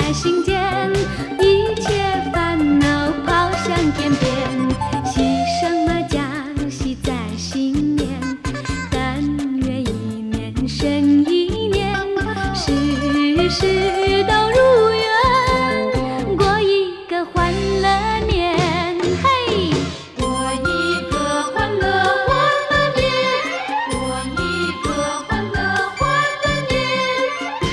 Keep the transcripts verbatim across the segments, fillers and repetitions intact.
在心间，一切烦恼抛向天边。喜上麻将，喜在心面，但愿一年生一年，事事都如愿，过一个欢乐年。嘿， 过一个欢乐欢乐年，过一个欢乐欢乐年。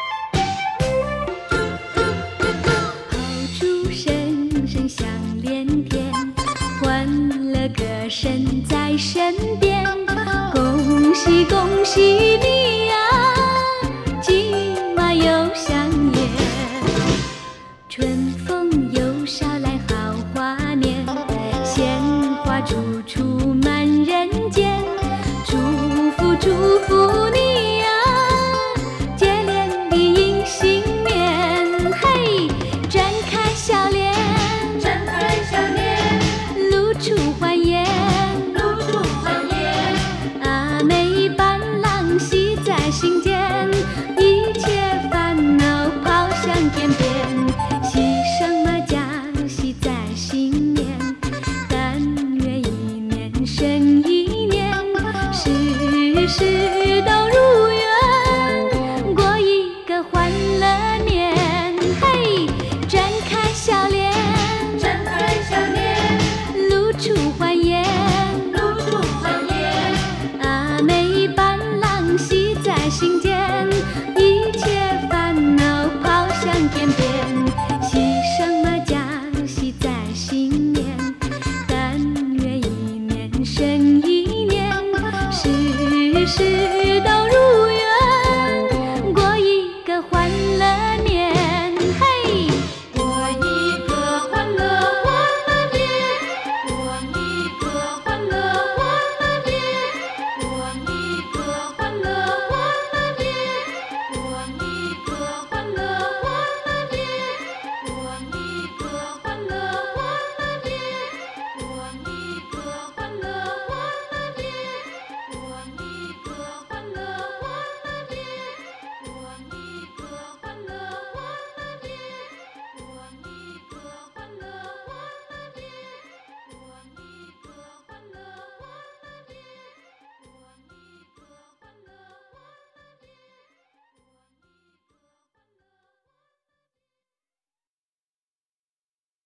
炮竹声声响连天，欢乐歌声在身边。恭喜恭喜你呀，金马又相约。春风又捎来好华年，鲜花处处满人间。祝福祝福你呀，接连的迎新年。嘿，展开笑脸， 展开笑脸， 露出欢颜， 露出欢颜。 阿妹伴郎喜在心间，一切烦恼抛向天边。喜上麻将，喜在心面，但愿一年生一年，事事都如愿，过一个欢乐年。嘿，展开笑脸， 展开笑脸， 露出欢颜， 露出欢颜。 阿妹伴郎喜在心间，一切烦恼抛向天边。